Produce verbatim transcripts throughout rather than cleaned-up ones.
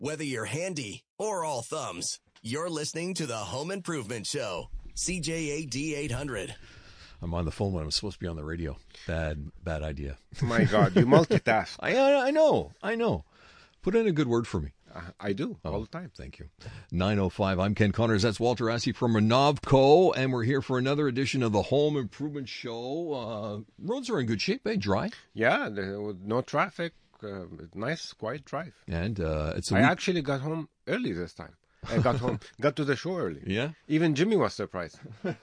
Whether you're handy or all thumbs, you're listening to the Home Improvement Show. C J A D eight hundred. I'm on the phone when I'm supposed to be on the radio. Bad, bad idea. My God, you multitask. I, I know, I know. Put in a good word for me. Uh, I do, oh, all the time. Thank you. nine oh five, I'm Ken Connors. That's Walter Assey from Renovco, and we're here for another edition of the Home Improvement Show. Uh, roads are in good shape, eh? Dry? Yeah, there, no traffic. Uh, nice, quiet drive. And uh, it's a I week- actually got home early this time. I got home, got to the show early. Yeah? Even Jimmy was surprised.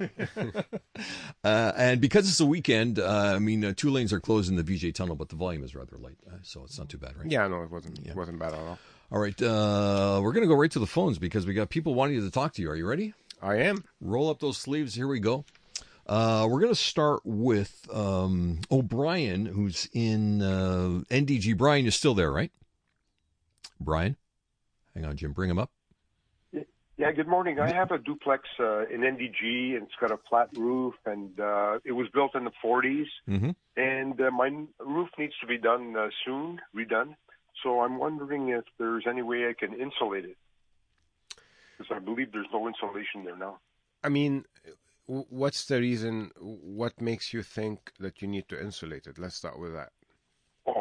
uh, and because it's a weekend, uh, I mean, uh, two lanes are closed in the V J Tunnel, but the volume is rather light, uh, so it's not too bad, right? Yeah, no, it wasn't, Yeah. it wasn't bad at all. All right, uh, we're going to go right to the phones because we got people wanting to talk to you. Are you ready? I am. Roll up those sleeves. Here we go. Uh, we're going to start with um, O'Brien, who's in uh, N D G. Brian, you're still there, right? Brian? Hang on, Jim. Bring him up. Yeah, good morning. I have a duplex uh, in N D G, and it's got a flat roof, and uh, it was built in the forties, Mm-hmm. and uh, my roof needs to be done uh, soon, redone. So I'm wondering if there's any way I can insulate it, because I believe there's no insulation there now. I mean, w- what's the reason? What makes you think that you need to insulate it? Let's start with that. Oh,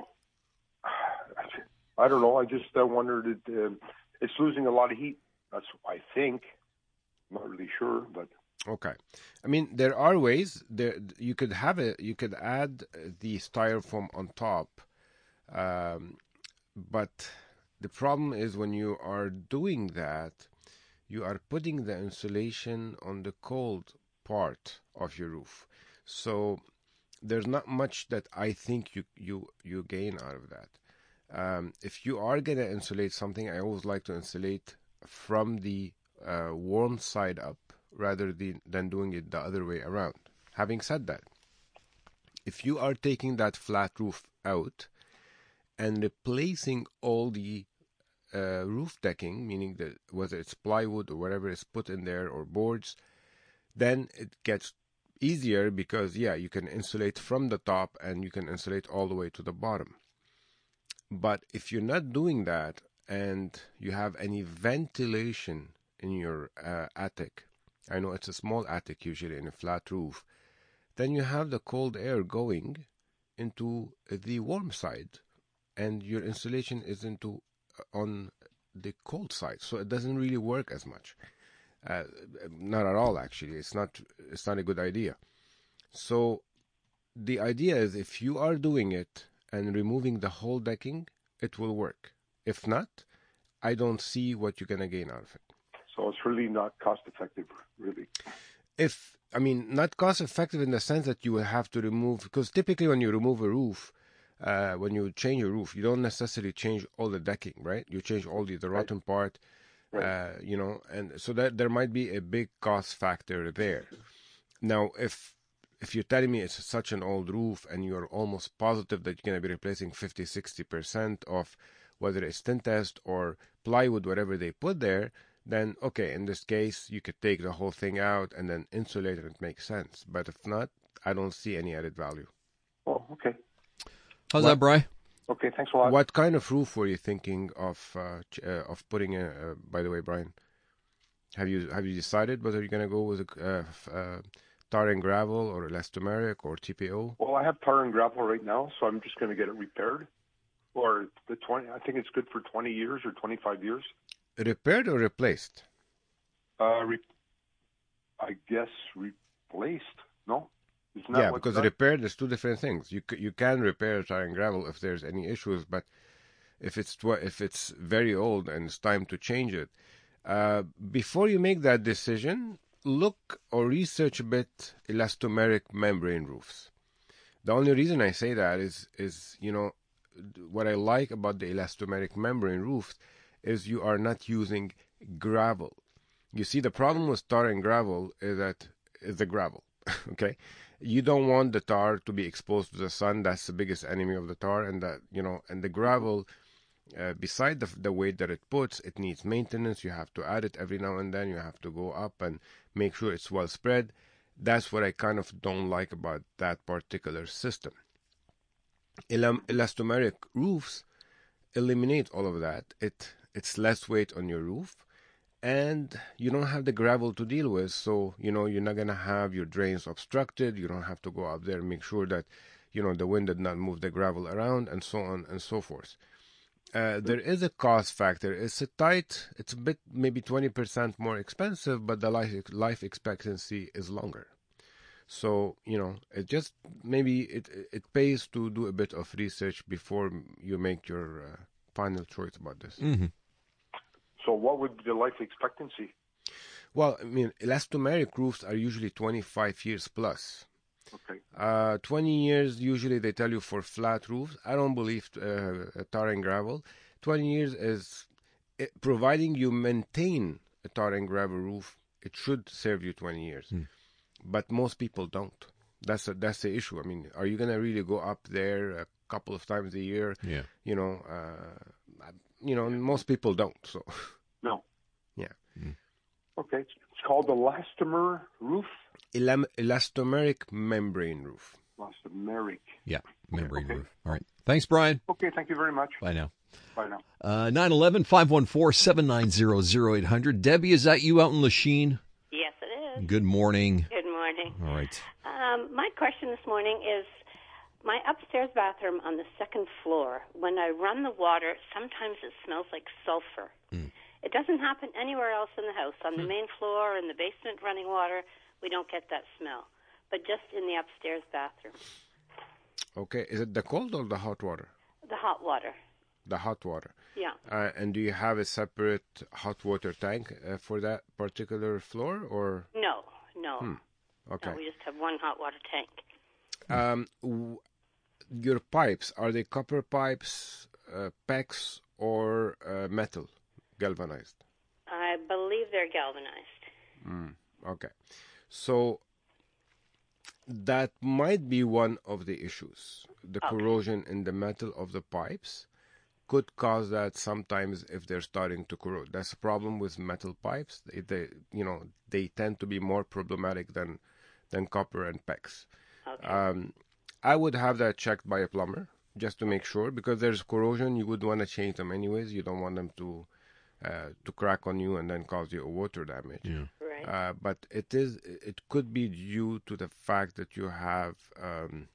I don't know. I just uh, wondered, it, uh, it's losing a lot of heat. That's what I think. I'm not really sure, but... Okay. I mean, there are ways. There you could have it. You could add the styrofoam on top, um, but the problem is when you are doing that, you are putting the insulation on the cold part of your roof. So there's not much that I think you you you gain out of that. Um, if you are gonna insulate something, I always like to insulate from the uh, warm side up rather than, than doing it the other way around. Having said that, if you are taking that flat roof out and replacing all the uh, roof decking, meaning that whether it's plywood or whatever is put in there or boards, then it gets easier because, yeah, you can insulate from the top and you can insulate all the way to the bottom. But if you're not doing that and you have any ventilation in your uh, attic, I know it's a small attic usually in a flat roof, then you have the cold air going into the warm side and your insulation is into uh, on the cold side, so it doesn't really work as much. Uh, not at all, actually. It's not it's not a good idea. So the idea is if you are doing it and removing the whole decking, it will work. If not, I don't see what you're going to gain out of it. So it's really not cost effective, really. If, I mean, not cost effective in the sense that you will have to remove, because typically when you remove a roof, uh, when you change a roof, you don't necessarily change all the decking, right? You change all the, the rotten right. part, right. Uh, you know, and so that there might be a big cost factor there. Now, if if you're telling me it's such an old roof and you're almost positive that you're going to be replacing fifty, sixty percent of whether it's thin test or plywood, whatever they put there, then, okay, in this case, you could take the whole thing out and then insulate it. It makes sense. But if not, I don't see any added value. Oh, okay. How's what, that, Bri? Okay, thanks a lot. What kind of roof were you thinking of uh, uh, of putting in, uh, by the way, Brian? Have you have you decided whether you're going to go with a uh, uh, tar and gravel or elastomeric or T P O? Well, I have tar and gravel right now, so I'm just going to get it repaired. Or the twenty, I think it's good for twenty years or twenty-five years. Repaired or replaced? Uh, re- I guess replaced. No. Yeah, because done? repaired is two different things. You c- you can repair tar and gravel if there's any issues, but if it's tw- if it's very old and it's time to change it, uh, before you make that decision, look or research a bit elastomeric membrane roofs. The only reason I say that is is you know what I like about the elastomeric membrane roofs is you are not using gravel. You see, the problem with tar and gravel is that is the gravel. Okay, you don't want the tar to be exposed to the sun. That's the biggest enemy of the tar, and that you know, and the gravel. Uh, beside the the weight that it puts, it needs maintenance. You have to add it every now and then. You have to go up and make sure it's well spread. That's what I kind of don't like about that particular system. Elam- elastomeric roofs eliminate all of that. It it's less weight on your roof, and you don't have the gravel to deal with. So, you know, you're not going to have your drains obstructed. You don't have to go up there and make sure that, you know, the wind did not move the gravel around, and so on and so forth. Uh, there is a cost factor. It's a tight, it's a bit, maybe twenty percent more expensive, but the life, life expectancy is longer. So, you know, it just, maybe it, it pays to do a bit of research before you make your uh, final choice about this. Mm-hmm. So what would be the life expectancy? Well, I mean, elastomeric roofs are usually twenty-five years plus. Okay. Uh, twenty years, usually they tell you for flat roofs. I don't believe uh, tar and gravel. twenty years is, it, providing you maintain a tar and gravel roof, it should serve you twenty years. Mm. But most people don't. That's a, that's the issue. I mean, are you going to really go up there a couple of times a year? Yeah. You know, uh, you know, most people don't. So. No. Yeah. Mm. Okay. It's called elastomer roof? Elam- elastomeric membrane roof. Elastomeric. Yeah, membrane okay. roof. All right. Thanks, Brian. Okay, thank you very much. Bye now. Bye now. Uh, nine one one, five one four, seven nine zero, zero eight hundred. Debbie, is that you out in Lachine? Yes, it is. Good morning. Good morning. All right. Um, my question this morning is, my upstairs bathroom on the second floor, when I run the water, sometimes it smells like sulfur. Mm. It doesn't happen anywhere else in the house. On the mm. main floor, in the basement running water, we don't get that smell. But just in the upstairs bathroom. Okay. Is it the cold or the hot water? The hot water. The hot water. Yeah. Uh, and do you have a separate hot water tank uh, for that particular floor, or? No, no. Hmm. Okay. No, we just have one hot water tank. Um, w- your pipes, are they copper pipes, uh, PEX, or uh, metal, galvanized? I believe they're galvanized. Mm, okay. So that might be one of the issues. The okay. corrosion in the metal of the pipes could cause that sometimes if they're starting to corrode. That's a problem with metal pipes. They, they you know, they tend to be more problematic than than copper and PEX. Okay. Um, I would have that checked by a plumber just to make sure, because there's corrosion. You would want to change them anyways. You don't want them to uh, to crack on you and then cause you a water damage. Yeah. Right. Uh, but it is it could be due to the fact that you have um,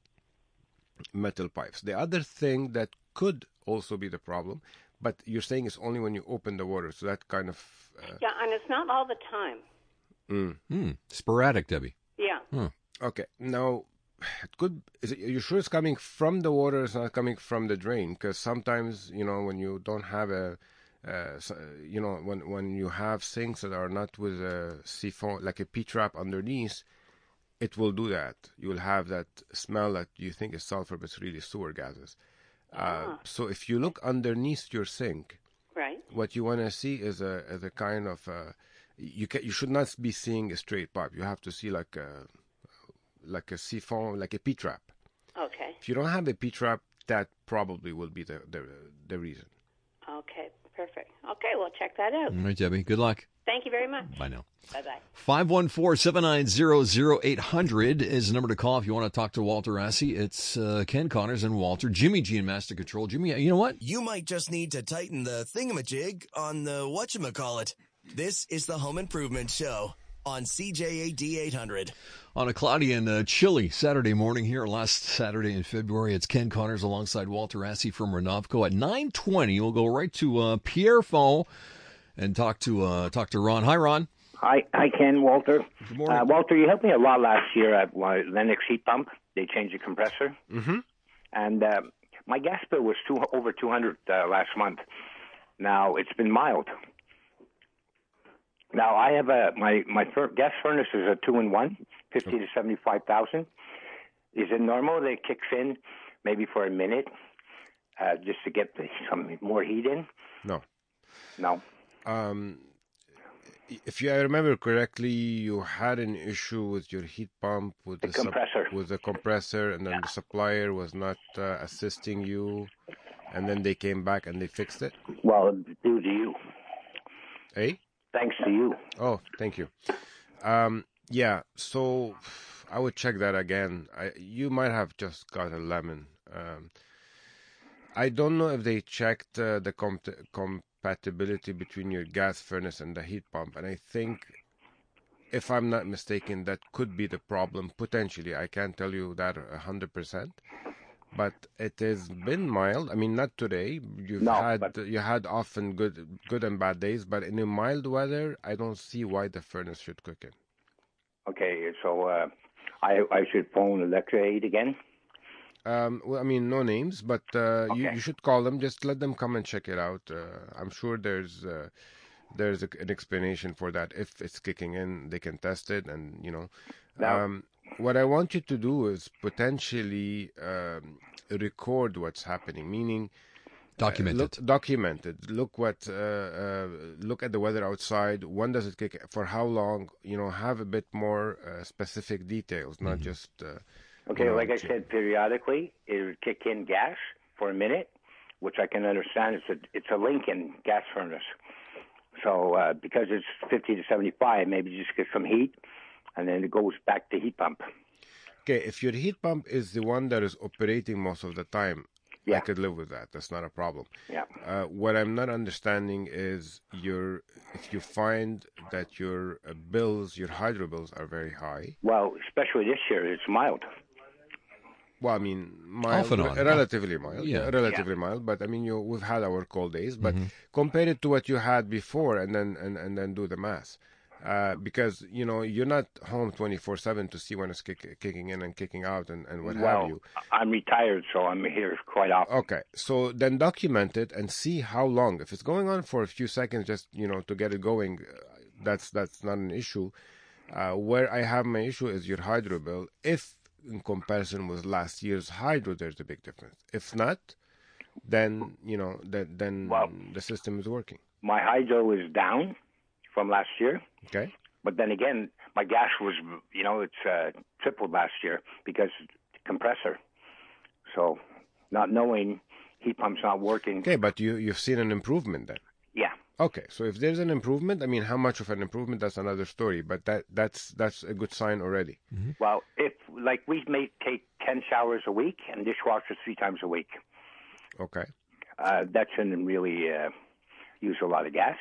metal pipes. The other thing that could also be the problem, but you're saying it's only when you open the water, so that kind of uh, yeah, and it's not all the time. Mm. Mm. Sporadic, Debbie. Yeah. Huh. Okay. Now, it could. Is it, are you sure it's coming from the water? It's not coming from the drain? Because sometimes, you know, when you don't have a, uh, you know, when when you have sinks that are not with a siphon, like a P-trap underneath, it will do that. You will have that smell that you think is sulfur, but it's really sewer gases. Uh, ah. So if you look underneath your sink, right, what you want to see is a is a kind of uh, you can you should not be seeing a straight pipe. You have to see like a like a siphon, like a P-trap. Okay. If you don't have a P-trap, that probably will be the the, the reason. Okay, perfect. Okay, we'll check that out. All right, Debbie. Good luck. Thank you very much. Bye now. Bye-bye. five one four, seven nine zero, zero eight hundred is the number to call if you want to talk to Walter Assey. It's uh, Ken Connors and Walter. Jimmy G in Master Control. Jimmy, you know what? You might just need to tighten the thingamajig on the whatchamacallit. This is the Home Improvement Show on C J A D eight hundred. On a cloudy and uh, chilly Saturday morning here, last Saturday in February, it's Ken Connors alongside Walter Assey from Renovco. At nine twenty, we'll go right to uh, Pierrefonds and talk to uh, talk to Ron. Hi, Ron. Hi, hi, Ken, Walter. Good morning. Uh, Walter, you helped me a lot last year at uh, Lennox Heat Pump. They changed the compressor. Mm-hmm. And uh, my gas bill was two, over two hundred uh, last month. Now, it's been mild. Now, I have a, my, my fur- gas furnace is a two-in-one, fifty to seventy-five thousand. Is it normal that it kicks in maybe for a minute uh, just to get the, some more heat in? No. No. Um, if you I remember correctly, you had an issue with your heat pump with the, the compressor, sub, with the compressor, and then yeah. the supplier was not uh, assisting you, and then they came back and they fixed it. Well, due to you. Hey. Thanks to you. Oh, thank you. Um, yeah. So I would check that again. I, you might have just got a lemon. Um, I don't know if they checked uh, the comp- com- compatibility between your gas furnace and the heat pump, and I think, if I'm not mistaken, that could be the problem potentially. I can't tell you that a hundred percent, but it has been mild. I mean, not today. You've No, had but- you had often good good and bad days, but in a mild weather, I don't see why the furnace should cook in. Okay, so uh, I I should phone Electra-Aid again. Um, well, I mean, no names, but uh, you Okay. you should call them. Just let them come and check it out. Uh, I'm sure there's uh, there's a, an explanation for that. If it's kicking in, they can test it, and you know. Now- Um, what I want you to do is potentially um, record what's happening, meaning Document look, it. document it. Look what uh, uh, look at the weather outside. When does it kick? For how long? You know, have a bit more uh, specific details, not Mm-hmm. just. Uh, Okay, you know, like I to- said, periodically it would kick in gas for a minute, which I can understand. It's a it's a Lincoln gas furnace, so uh, because it's fifty to seventy-five, maybe just get some heat, and then it goes back to heat pump. Okay, if your heat pump is the one that is operating most of the time, I Yeah. could live with that. That's not a problem. Yeah. Uh, what I'm not understanding is your if you find that your uh, bills, your hydro bills, are very high. Well, especially this year, it's mild. Well, I mean, mild, Off and on. re- relatively mild, Yeah. relatively mild. But I mean, you we've had our cold days, but compare it to what you had before, and then and, and then do the math. Uh, because you know you're not home twenty-four seven to see when it's kick, kicking in and kicking out and, and what well, have you. I'm retired, so I'm here quite often. Okay, so then document it and see how long. If it's going on for a few seconds, just you know to get it going, uh, that's that's not an issue. Uh, where I have my issue is your hydro bill. If in comparison with last year's hydro, there's a big difference. If not, then you know that then Well- the system is working. My hydro is down from last year, Okay. but then again, my gas was, you know, it's uh, tripled last year because compressor. So, not knowing heat pump's not working. Okay, but you you've seen an improvement then. Yeah. Okay, so if there's an improvement, I mean, how much of an improvement? That's another story. But that that's that's a good sign already. Well, if like we may take ten showers a week and dishwasher three times a week, Okay. uh, that shouldn't really uh, use a lot of gas.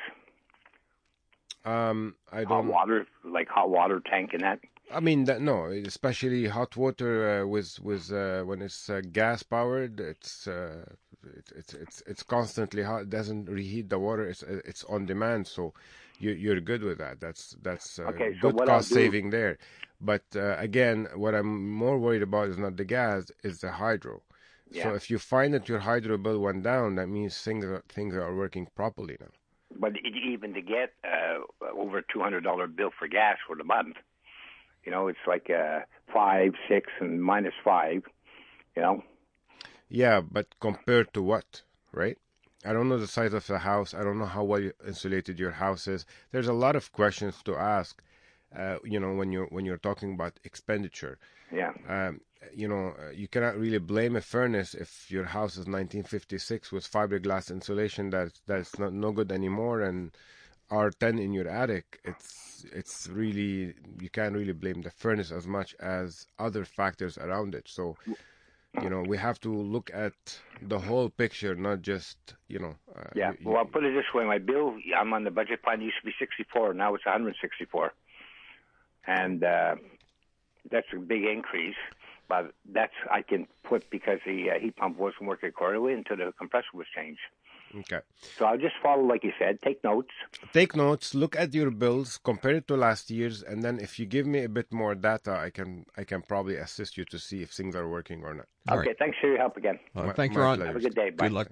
Um, I Hot don't. water, like hot water tank and that. I mean, that, no, especially hot water uh, with with uh, when it's uh, gas powered, it's uh, it's it's it's it's constantly hot. It doesn't reheat the water. It's it's on demand, so you you're good with that. That's that's uh, Okay, so good what I'll cost do- saving there. But uh, again, what I'm more worried about is not the gas, is the hydro. So Yeah. if you find that your hydro bill went down, that means things are, things are working properly now. But it, even to get uh, over a two hundred dollar bill for gas for the month, you know, it's like uh, five, six, and minus five. You know, Yeah, but compared to what, right? I don't know the size of the house. I don't know how well insulated your house is. There's a lot of questions to ask. Uh, you know, when you're when you're talking about expenditure, yeah. um, you know, uh, you cannot really blame a furnace if your house is nineteen fifty-six with fiberglass insulation that's that's not no good anymore, and R ten in your attic. It's it's really you can't really blame the furnace as much as other factors around it. So. You know, we have to look at the whole picture, not just, you know. Uh, Yeah. you- Well, I'll put it this way: my bill, I'm on the budget plan. It used to be sixty-four. Now it's one hundred sixty-four, and uh, that's a big increase. But that's I can put because the uh, heat pump wasn't working accordingly until the compressor was changed. Okay. So I'll just follow, like you said, take notes. Take notes, look at your bills, compare it to last year's, and then if you give me a bit more data, I can I can probably assist you to see if things are working or not. All Okay. right. Thanks for your help again. Uh, My- thank my you, Ron. pleasure. Have a good day. Bye. Good luck.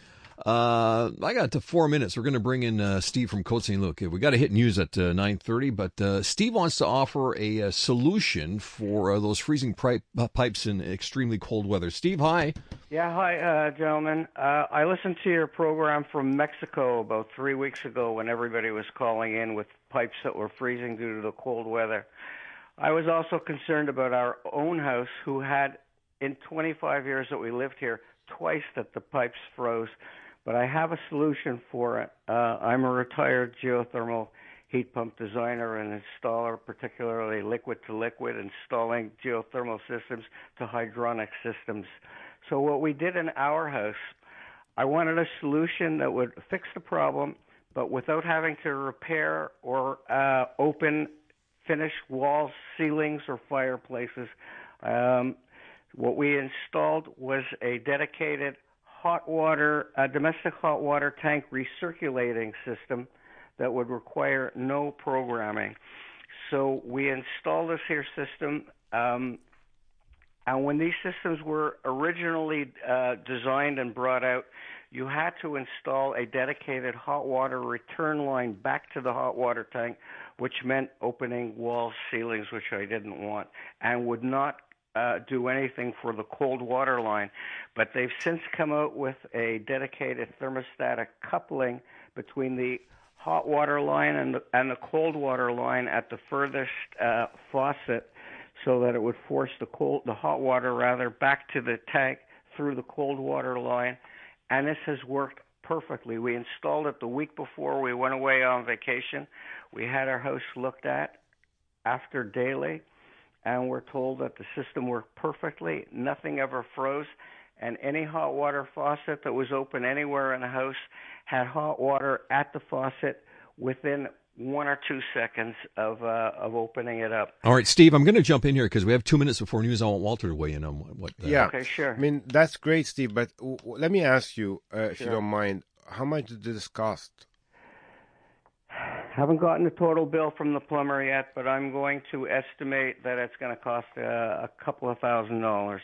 Uh, I got to four minutes. We're going to bring in uh, Steve from Côte Saint Luc. We got to hit news at uh, nine thirty, but uh, Steve wants to offer a, a solution for uh, those freezing pipe, uh, pipes in extremely cold weather. Steve, hi. Yeah, hi, uh, gentlemen. Uh, I listened to your program from Mexico about three weeks ago when everybody was calling in with pipes that were freezing due to the cold weather. I was also concerned about our own house, who had, in twenty-five years that we lived here, twice that the pipes froze. But I have a solution for it. Uh, I'm a retired geothermal heat pump designer and installer, particularly liquid-to-liquid, installing geothermal systems to hydronic systems. So what we did in our house, I wanted a solution that would fix the problem, but without having to repair or uh, open finished walls, ceilings, or fireplaces. Um, what we installed was a dedicated hot water, a domestic hot water tank recirculating system that would require no programming. So we installed this here system, um, and when these systems were originally uh, designed and brought out, you had to install a dedicated hot water return line back to the hot water tank, which meant opening walls, ceilings, which I didn't want, and would not uh, do anything for the cold water line. But they've since come out with a dedicated thermostatic coupling between the hot water line and the, and the cold water line at the furthest uh, faucet, so that it would force the cold, the hot water rather, back to the tank through the cold water line. And this has worked perfectly. We installed it the week before we went away on vacation. We had our house looked at after daily, and we're told that the system worked perfectly. Nothing ever froze, and any hot water faucet that was open anywhere in the house had hot water at the faucet within one or two seconds of uh, of opening it up. All right, Steve, I'm going to jump in here because we have two minutes before news. I want Walter to weigh in on what. Uh, yeah, okay, sure. I mean, that's great, Steve, but w- w- let me ask you, uh, if Sure. you don't mind, how much did this cost? Haven't gotten the total bill from the plumber yet, but I'm going to estimate that it's going to cost uh, a couple of thousand dollars.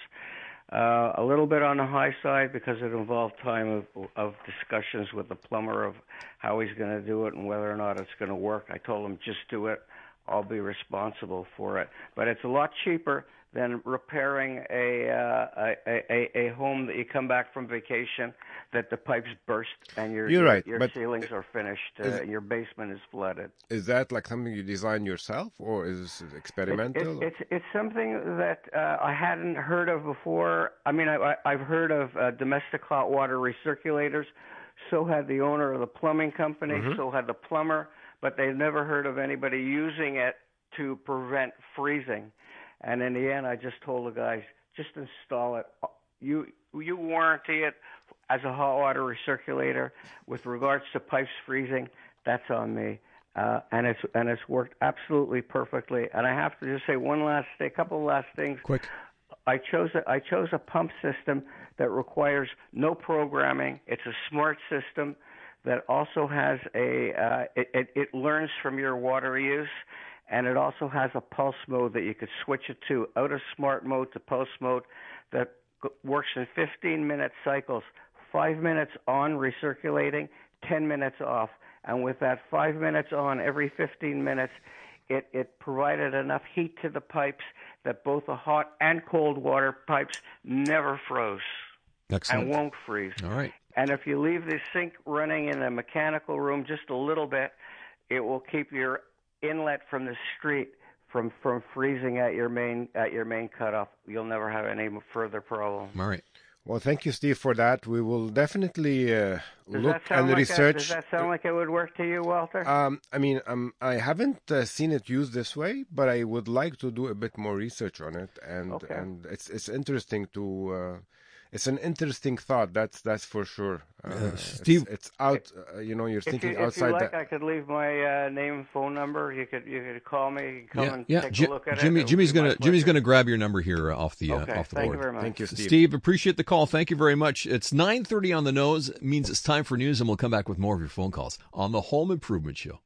Uh, a little bit on the high side because it involved time of, of discussions with the plumber of how he's going to do it and whether or not it's going to work. I told him, just do it. I'll be responsible for it. But it's a lot cheaper than repairing a, uh, a, a, a home that you come back from vacation that the pipes burst and your, You're right, your but ceilings are finished uh, and your basement is flooded. Is that like something you designed yourself, or is it experimental? It's, it's, it's something that uh, I hadn't heard of before. I mean, I, I've heard of uh, domestic hot water recirculators. So had the owner of the plumbing company. Mm-hmm. So had the plumber. But they've never heard of anybody using it to prevent freezing. And in the end, I just told the guys, just install it. You you warranty it as a hot water recirculator. With regards to pipes freezing, that's on me. Uh, and it's and it's worked absolutely perfectly. And I have to just say one last thing, a couple of last things. Quick. I chose a, I chose a pump system that requires no programming. It's a smart system that also has a uh, it, it, it learns from your water use, and it also has a pulse mode that you could switch it to out of smart mode to pulse mode that works in fifteen minute cycles, five minutes on recirculating, ten minutes off. And with that five minutes on every fifteen minutes, it, it provided enough heat to the pipes that both the hot and cold water pipes never froze. Excellent. And won't freeze. All right. And if you leave the sink running in a mechanical room just a little bit, it will keep your inlet from the street from, from freezing at your main at your main cutoff. You'll never have any further problem. All right. Well, thank you, Steve, for that. We will definitely uh, does look and like research. A, does that sound like it would work to you, Walter? Um, I mean, um, I haven't uh, seen it used this way, but I would like to do a bit more research on it, and okay. and it's it's interesting to. Uh, It's an interesting thought. That's that's for sure. Uh, uh, Steve, it's, it's out. Uh, you know, you're if thinking you, outside if you like, that. I could leave my uh, name and phone number. You could you could call me. You can come yeah, and yeah. take J- a look at Jimmy, it. Jimmy's It'll be gonna my Jimmy's pleasure. gonna grab your number here uh, off the okay, uh, off the thank board. you very much. Thank you, Steve. Steve, appreciate the call. Thank you very much. It's nine thirty on the nose. It means it's time for news, and we'll come back with more of your phone calls on the Home Improvement Show.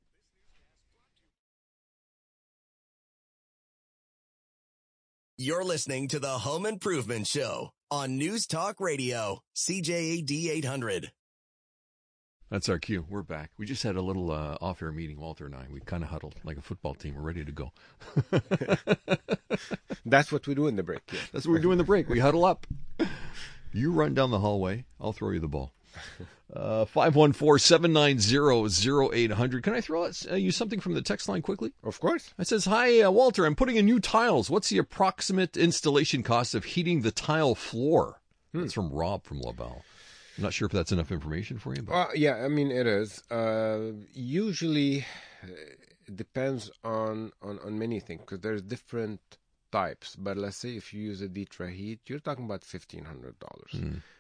You're listening to the Home Improvement Show on News Talk Radio, C J A D eight hundred. That's our cue. We're back. We just had a little uh, off-air meeting, Walter and I. We kind of huddled like a football team. We're ready to go. That's what we do in the break. Yeah. That's what we do in the break. We huddle up. You run down the hallway. I'll throw you the ball. Uh, five one four, seven nine zero, zero eight zero zero. Can I throw uh, you something from the text line quickly? Of course. It says, hi, uh, Walter. I'm putting in new tiles. What's the approximate installation cost of heating the tile floor? Hmm. That's from Rob from Laval. I'm not sure if that's enough information for you. But... Uh, yeah, I mean, it is. Uh, usually, it depends on, on, on many things, because there's different types. But let's say if you use a Ditra heat, you're talking about fifteen hundred dollars. Mm.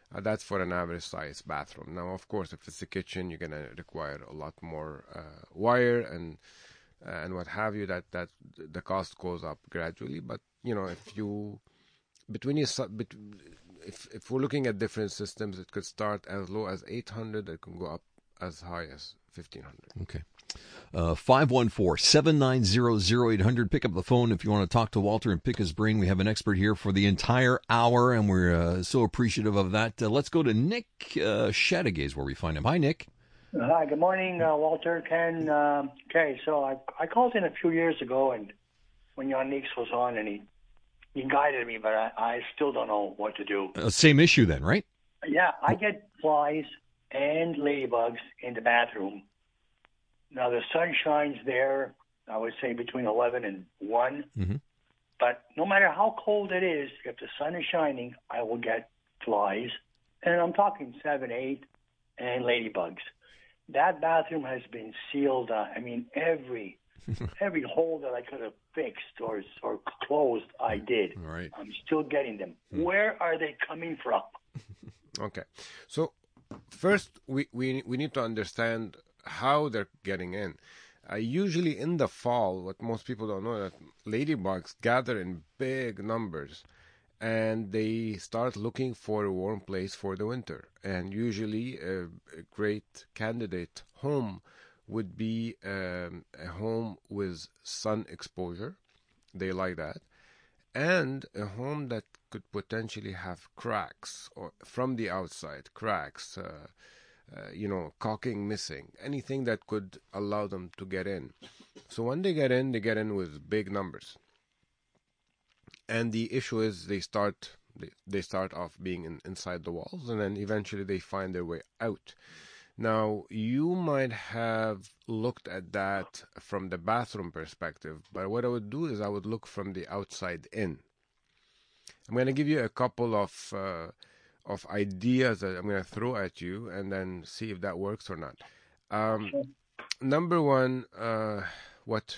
Uh, that's for an average size bathroom. Now, of course, if it's a kitchen, you're going to require a lot more uh, wire and uh, and what have you. That that the cost goes up gradually. But you know, if you between you if if we're looking at different systems, it could start as low as eight hundred. It can go up as high as fifteen hundred. Okay. Uh, five one four, seven nine zero, zero eight hundred. Pick up the phone if you want to talk to Walter and pick his brain. We have an expert here for the entire hour, and we're uh, so appreciative of that. Uh, let's go to Nick uh, Shadegay, where we find him. Hi, Nick. Hi, good morning, uh, Walter, Ken. Um, okay, so I I called in a few years ago, and when Jan Neeks was on, and he, he guided me, but I, I still don't know what to do. Uh, same issue then, right? Yeah, I get flies and ladybugs in the bathroom. Now, the sun shines there, I would say between eleven and one. Mm-hmm. But no matter how cold it is, if the sun is shining, I will get flies. And I'm talking seven, eight, and ladybugs. That bathroom has been sealed. Uh, I mean, every every hole that I could have fixed or or closed, I did. All right. I'm still getting them. Hmm. Where are they coming from? Okay. So first, we, we, we need to understand how they're getting in. Uh, usually in the fall, what most people don't know, that ladybugs gather in big numbers and they start looking for a warm place for the winter. And usually a, a great candidate home would be um, a home with sun exposure. They like that. And a home that could potentially have cracks or from the outside, cracks, uh, Uh, you know, caulking missing, anything that could allow them to get in. So when they get in, they get in with big numbers. And the issue is they start they, they start off being in, inside the walls, and then eventually they find their way out. Now, you might have looked at that from the bathroom perspective, but what I would do is I would look from the outside in. I'm going to give you a couple of uh, of ideas that I'm going to throw at you and then see if that works or not. Um, number one, uh, what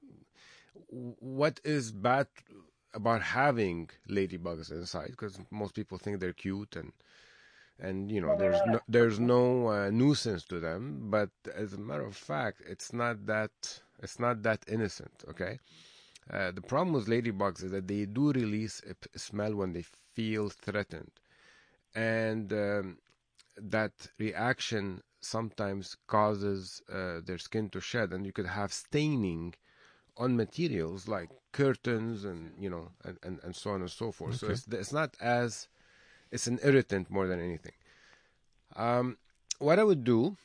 what is bad about having ladybugs inside? Because most people think they're cute and and you know there's no, there's no uh, nuisance to them. But as a matter of fact, it's not that it's not that innocent. Okay. Uh, the problem with ladybugs is that they do release a, a smell when they feel threatened. And um, that reaction sometimes causes uh, their skin to shed, and you could have staining on materials like curtains and you know and, and, and so on and so forth. Okay. So it's it's not as it's an irritant more than anything. Um, what I would do,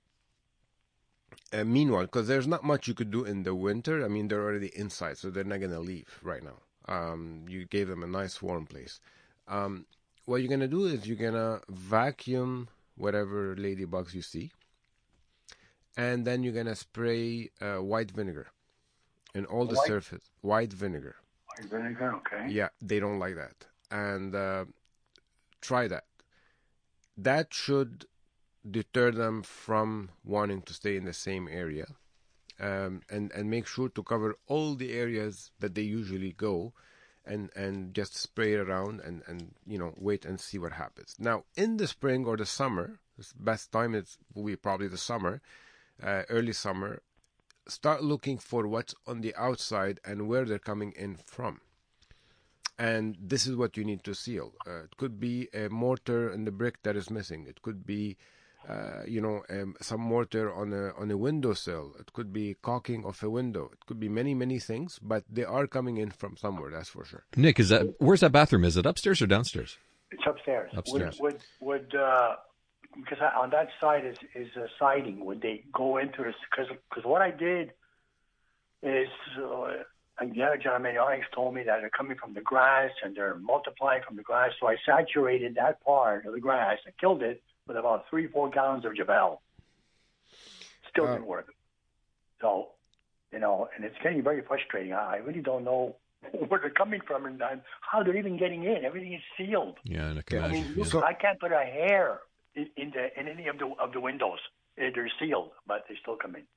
uh, meanwhile, because there's not much you could do in the winter. I mean, they're already inside, so they're not gonna leave right now. Um, you gave them a nice warm place. Um, What you're going to do is you're going to vacuum whatever ladybugs you see. And then you're going to spray uh, white vinegar in all the white? surface. White vinegar. White vinegar, okay. Yeah, they don't like that. And uh, try that. That should deter them from wanting to stay in the same area. Um, and, and make sure to cover all the areas that they usually go. And, and just spray it around and, and, you know, wait and see what happens. Now, in the spring or the summer, the best time is will be probably the summer, uh, early summer, start looking for what's on the outside and where they're coming in from. And this is what you need to seal. Uh, it could be a mortar in the brick that is missing. It could be, uh, you know, um, some mortar on a on a windowsill. It could be caulking of a window. It could be many, many things, but they are coming in from somewhere, that's for sure. Nick, is that where's that bathroom? Is it upstairs or downstairs? It's upstairs. Upstairs. Would, would, would uh, because I, on that side is, is uh, siding, would they go into this? Because what I did is, uh, the other gentleman, Alex, told me that they're coming from the grass and they're multiplying from the grass. So I saturated that part of the grass. I killed it with about three, four gallons of Javel. Still didn't work. So, you know, and it's getting very frustrating. I really don't know where they're coming from and how they're even getting in. Everything is sealed. Yeah, and I can I imagine. mean, Yeah. I can't put a hair in, in, the, in any of the of the windows. They're sealed, but they still come in.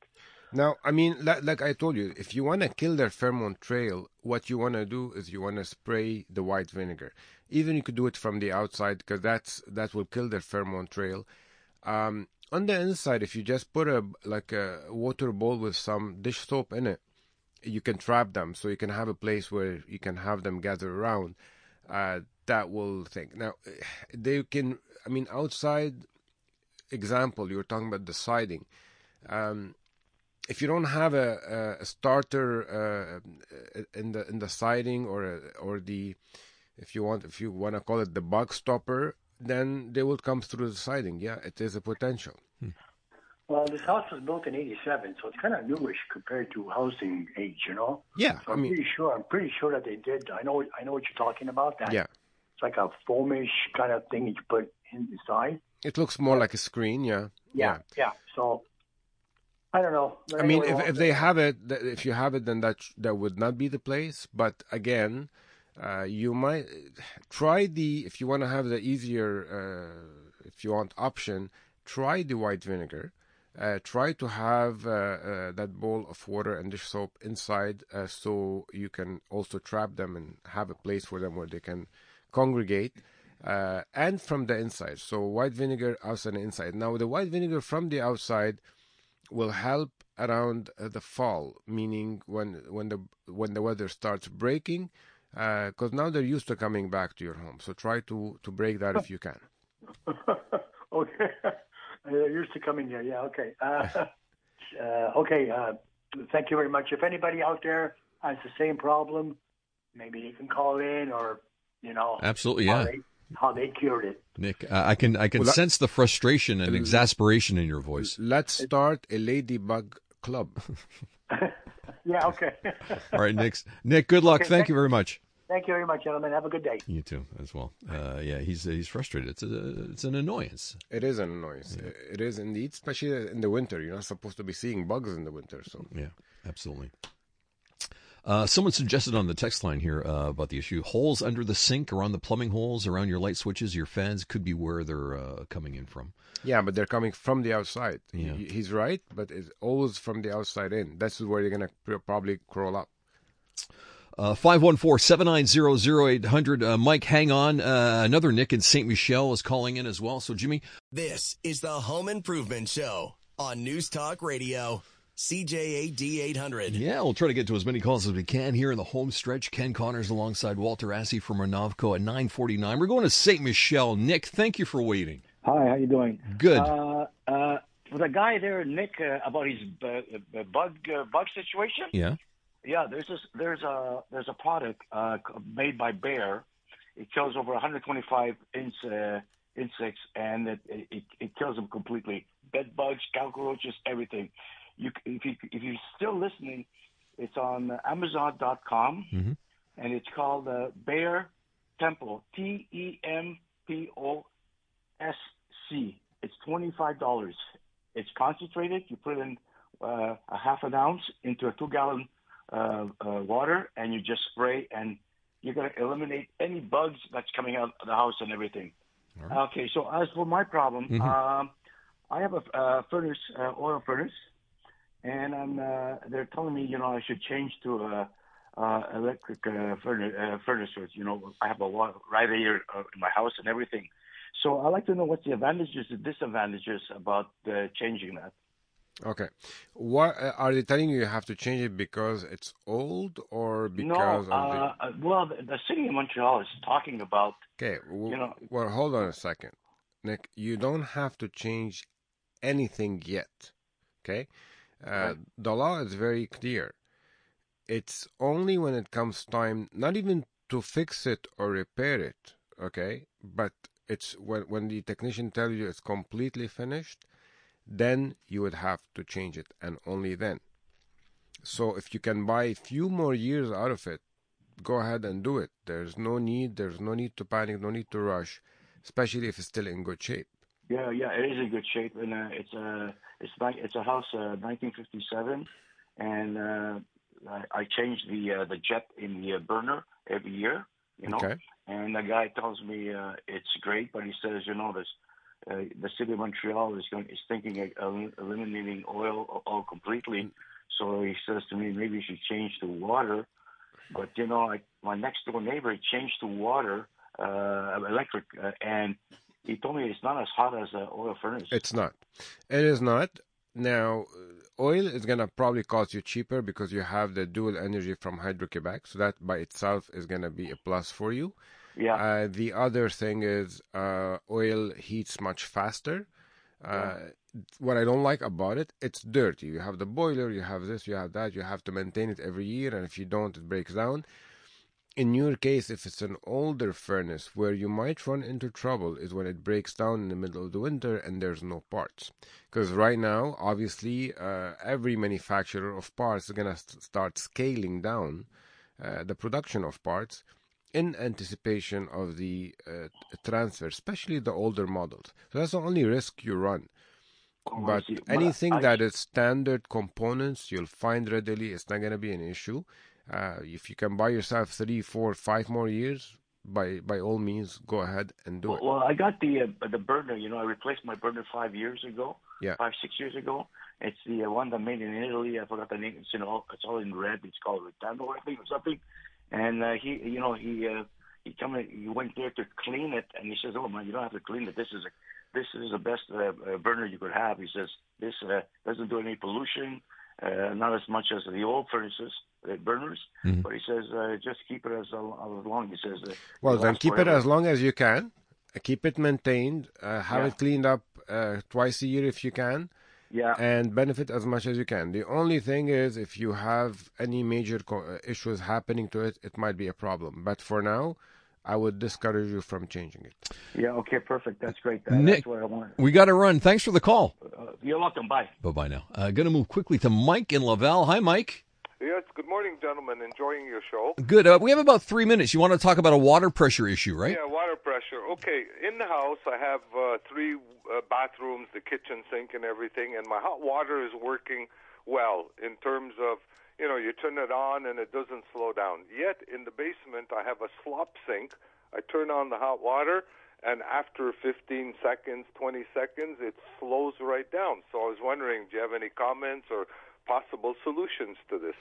Now, I mean, like, like I told you, if you want to kill their pheromone trail, what you want to do is you want to spray the white vinegar. Even you could do it from the outside because that's that will kill their pheromone trail. Um, on the inside, if you just put a like a water bowl with some dish soap in it, you can trap them. So you can have a place where you can have them gather around. Uh, that will think. Now, they can. I mean, outside example, you were talking about the siding. Um, If you don't have a, a starter uh, in the in the siding or or the if you want if you want to call it the bug stopper, then they will come through the siding. Yeah, it is a potential. Hmm. Well, this house was built in eighty-seven, so it's kind of newish compared to housing age, you know. Yeah, so I'm I mean, pretty sure. I'm pretty sure that they did. I know. I know what you're talking about. That yeah, it's like a foamish kind of thing that you put inside. It looks more like a screen. Yeah, yeah, yeah. yeah. So. I don't know. But I mean, anyway, if, if they have it, if you have it, then that that would not be the place. But again, uh, you might try the if you want to have the easier, uh, if you want option, try the white vinegar. Uh, try to have uh, uh, that bowl of water and dish soap inside, uh, so you can also trap them and have a place for them where they can congregate. Uh, and from the inside, so white vinegar outside and inside. Now, the white vinegar from the outside will help around uh, the fall, meaning when when the when the weather starts breaking, because uh, now they're used to coming back to your home. So try to to break that if you can. Okay, they're used to coming here. Yeah. Okay. Uh, uh, okay. Uh, thank you very much. If anybody out there has the same problem, maybe you can call in, or you know, absolutely, yeah. How they, how they cured it. Nick, uh, I can I can well, sense the frustration and exasperation in your voice. Let's start a ladybug club. Yeah, okay. All right, Nick. Nick, good luck. Okay, thank, thank you very much. Thank you very much, gentlemen. Have a good day. You too, as well. Uh, yeah, he's he's frustrated. It's a, it's an annoyance. It is an annoyance. Yeah. It is indeed, especially in the winter. You're not supposed to be seeing bugs in the winter. So yeah, absolutely. Uh, someone suggested on the text line here uh, about the issue. Holes under the sink, around the plumbing holes, around your light switches, your fans could be where they're uh, coming in from. Yeah, but they're coming from the outside. Yeah. He's right, but it's always from the outside in. That's where you're going to probably crawl up. Uh, five one four, seven nine zero, zero eight hundred. Uh, Mike, hang on. Uh, another Nick in Saint Michel is calling in as well. So, Jimmy. This is the Home Improvement Show on News Talk Radio. C J A D eight hundred. Yeah, we'll try to get to as many calls as we can here in the home stretch. Ken Connors alongside Walter Assey from Renovco at nine forty-nine. We're going to Saint Michel. Nick, thank you for waiting. Hi, how you doing? Good. Uh, uh, for the guy there, Nick, uh, about his uh, bug uh, bug situation. Yeah. Yeah, there's this, there's a there's a product uh, made by Bayer. It kills over one hundred twenty-five inch, uh, insects, and it, it it kills them completely. Bed bugs, cockroaches, everything. You, if you if you're still listening, it's on Amazon dot com, mm-hmm. and it's called uh, Bayer Tempo, T E M P O S C. It's twenty-five dollars. It's concentrated. You put in uh, a half an ounce into a two-gallon uh, uh, water, and you just spray, and you're going to eliminate any bugs that's coming out of the house and everything. Right. Okay, so as for my problem, mm-hmm. um, I have a uh, furnace, uh, oil furnace. And I'm, uh, they're telling me, you know, I should change to a, uh, electric uh, furnace, uh, furnaces. You know, I have a lot right here uh, in my house and everything. So I'd like to know what's the advantages and disadvantages about uh, changing that. Okay. What uh, are they telling you you have to change it because it's old or because no, of uh, the... well, the, the city of Montreal is talking about... Okay, well, you know, well, hold on a second. Nick, you don't have to change anything yet, okay? Uh, right. The law is very clear. It's only when it comes time, not even to fix it or repair it, okay? But it's when when the technician tells you it's completely finished, then you would have to change it, and only then. So if you can buy a few more years out of it, go ahead and do it. There's no need. There's no need to panic. No need to rush, especially if it's still in good shape. Yeah, yeah, it is in good shape, and uh, it's a it's like it's a house, uh, nineteen fifty-seven, and uh, I, I change the uh, the jet in the uh, burner every year, you know. Okay. And the guy tells me uh, it's great, but he says, you know, there's uh, the city of Montreal is going is thinking of el- eliminating oil, oil completely. So he says to me, maybe you should change to water. But you know, I, my next door neighbor he changed to water, uh, electric, uh, and he told me it's not as hot as an oil furnace. It's not. It is not. Now, oil is going to probably cost you cheaper because you have the dual energy from Hydro-Quebec. So that by itself is going to be a plus for you. Yeah. Uh, the other thing is uh, oil heats much faster. Uh, yeah. What I don't like about it, it's dirty. You have the boiler, you have this, you have that. You have to maintain it every year. And if you don't, it breaks down. In your case, if it's an older furnace, where you might run into trouble is when it breaks down in the middle of the winter and there's no parts. Because right now, obviously, uh, every manufacturer of parts is going to st- start scaling down uh, the production of parts in anticipation of the uh, transfer, especially the older models. So that's the only risk you run. Oh, but anything I, I, that is standard components, you'll find readily. It's not going to be an issue. Uh, if you can buy yourself three, four, five more years, by by all means, go ahead and do well, it. Well, I got the uh, the burner. You know, I replaced my burner five years ago. Yeah. Five, six years ago. It's the uh, one that made in Italy. I forgot the name. It's you know, it's all in red. It's called Ritano, I think, or something. And uh, he, you know, he uh, he come in, he went there to clean it, and he says, "Oh man, you don't have to clean it. This is a this is the best uh, uh, burner you could have." He says, "This uh, doesn't do any pollution." Uh, not as much as the old furnaces, the burners, mm-hmm. but he says uh, just keep it as, as long. He says. Uh, well, then keep forever. It as long as you can. Uh, keep it maintained. Uh, have yeah. it cleaned up uh, twice a year if you can. Yeah. And benefit as much as you can. The only thing is, if you have any major co- issues happening to it, it might be a problem. But for now, I would discourage you from changing it. Yeah, okay, perfect. That's great. Uh, Nick, that's what I want. We got to run. Thanks for the call. Uh, you're welcome. Bye. Bye-bye now. Uh, going to move quickly to Mike in Laval. Hi, Mike. Yes, good morning, gentlemen. Enjoying your show. Good. Uh, we have about three minutes. You want to talk about a water pressure issue, right? Yeah, water pressure. Okay, in the house, I have uh, three uh, bathrooms, the kitchen sink and everything, and my hot water is working well in terms of, you know, you turn it on and it doesn't slow down. Yet, in the basement, I have a slop sink. I turn on the hot water, and after fifteen seconds, twenty seconds, it slows right down. So I was wondering, do you have any comments or possible solutions to this?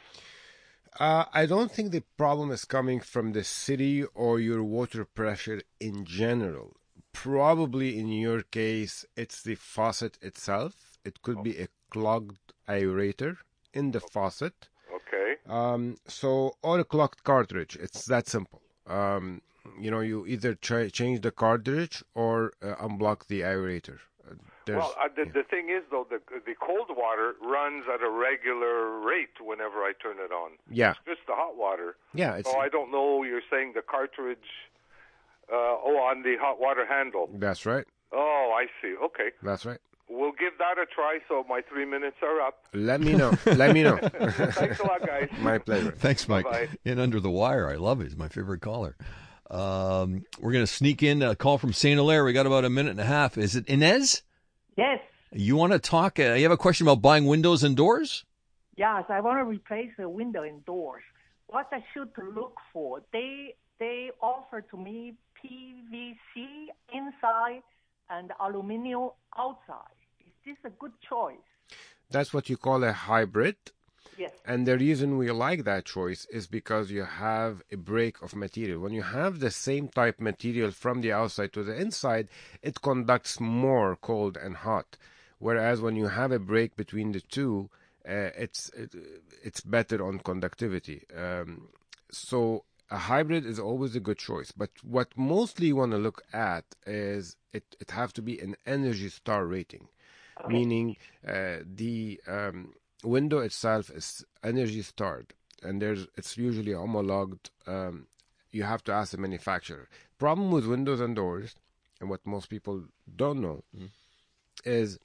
Uh, I don't think the problem is coming from the city or your water pressure in general. Probably in your case, it's the faucet itself. It could oh. be a clogged aerator in the faucet. Okay. Um, so, or a clogged cartridge. It's that simple. Um, you know, you either ch- change the cartridge or uh, unblock the aerator. Uh, well, uh, the, yeah. the thing is, though, the the cold water runs at a regular rate whenever I turn it on. Yeah. It's just the hot water. Yeah. It's, so I don't know, you're saying the cartridge, uh, oh, on the hot water handle. That's right. Oh, I see. Okay. That's right. We'll give that a try, so my three minutes are up. Let me know. Let me know. Thanks a lot, guys. My pleasure. Thanks, Mike. Bye-bye. In Under the Wire. I love it. He's my favorite caller. Um, we're going to sneak in a call from Saint Hilaire. We got about a minute and a half. Is it Inez? Yes. You want to talk? Uh, you have a question about buying windows and doors? Yes, I want to replace the window and doors. What I should look for? They they offer to me P V C inside and aluminum outside. Is this a good choice? That's what you call a hybrid. Yes. And the reason we like that choice is because you have a break of material. When you have the same type material from the outside to the inside, it conducts more cold and hot. Whereas when you have a break between the two, uh, it's it, it's better on conductivity. Um, so a hybrid is always a good choice. But what mostly you want to look at is it, it have to be an Energy Star rating, okay. Meaning uh, the... Um, window itself is Energy Starred, and there's it's usually homologued. Um, you have to ask the manufacturer. Problem with windows and doors, and what most people don't know, mm. is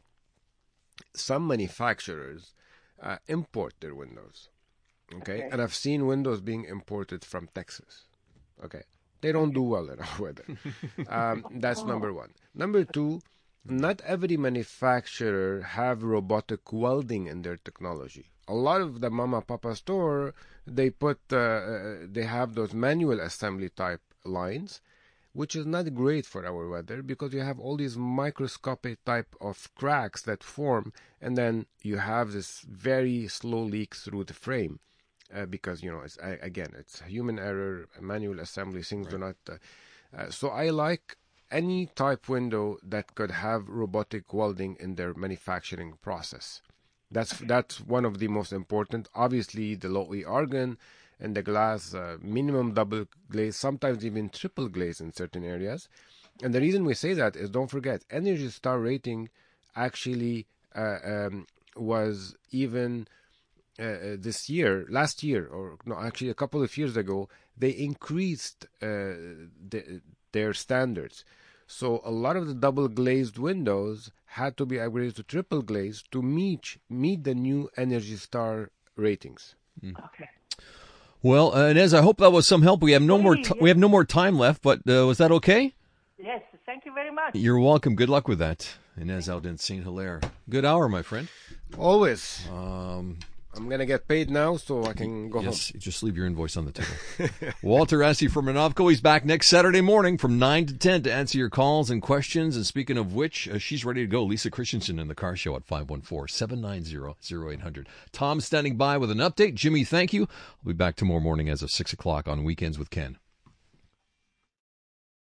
some manufacturers uh, import their windows. Okay? okay, and I've seen windows being imported from Texas. Okay, they don't do well in our weather. um, that's number one. Number two. Not every manufacturer have robotic welding in their technology. A lot of the mama papa store, they put uh, they have those manual assembly type lines, which is not great for our weather because you have all these microscopic type of cracks that form, and then you have this very slow leak through the frame. Uh, because, you know, it's, I, again, it's human error, manual assembly, things right. do not... Uh, uh, so I like any type window that could have robotic welding in their manufacturing process. That's that's one of the most important. Obviously, the low E argon and the glass, uh, minimum double glaze, sometimes even triple glaze in certain areas. And the reason we say that is, don't forget, Energy Star rating actually uh, um, was even... Uh, this year, last year, or no, actually a couple of years ago, they increased uh, the, their standards. So a lot of the double glazed windows had to be upgraded to triple glazed to meet meet the new Energy Star ratings. Mm. Okay. Well, uh, Inez, I hope that was some help. We have no hey, more t- yes. we have no more time left, but uh, was that okay? Yes. Thank you very much. You're welcome. Good luck with that, Inez out in Saint Hilaire. Good hour, my friend. Always. Um. I'm going to get paid now so I can go yes, home. Just leave your invoice on the table. Walter Assi from Manovco. He's back next Saturday morning from nine to ten to answer your calls and questions. And speaking of which, uh, she's ready to go. Lisa Christensen in the car show at five one four, seven nine zero, zero eight zero zero. Tom standing by with an update. Jimmy, thank you. I'll be back tomorrow morning as of six o'clock on Weekends with Ken.